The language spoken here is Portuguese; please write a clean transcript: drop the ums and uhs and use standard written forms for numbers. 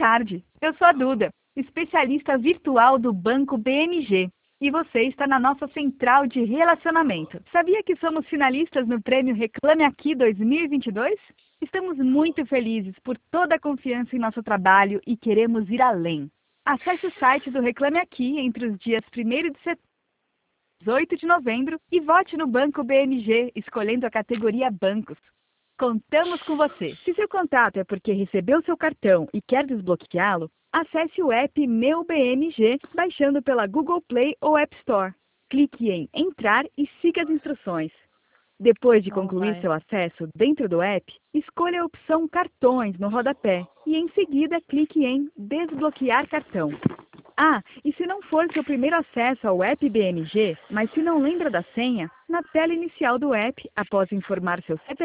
tarde. Eu sou a Duda, especialista virtual do Banco BMG. E você está na nossa central de relacionamento. Sabia que somos finalistas no prêmio Reclame Aqui 2022? Estamos muito felizes por toda a confiança em nosso trabalho e queremos ir além. Acesse o site do Reclame Aqui entre os dias 1º de setembro e 18 de novembro e vote no Banco BMG, escolhendo a categoria Bancos. Contamos com você. Se seu contato é porque recebeu seu cartão e quer desbloqueá-lo, acesse o app Meu BMG baixando pela Google Play ou App Store. Clique em Entrar e siga as instruções. Depois de concluir seu acesso dentro do app, escolha a opção Cartões no rodapé e em seguida clique em Desbloquear cartão. Ah, e se não for seu primeiro acesso ao app BMG, mas se não lembra da senha, na tela inicial do app, após informar seu CPF,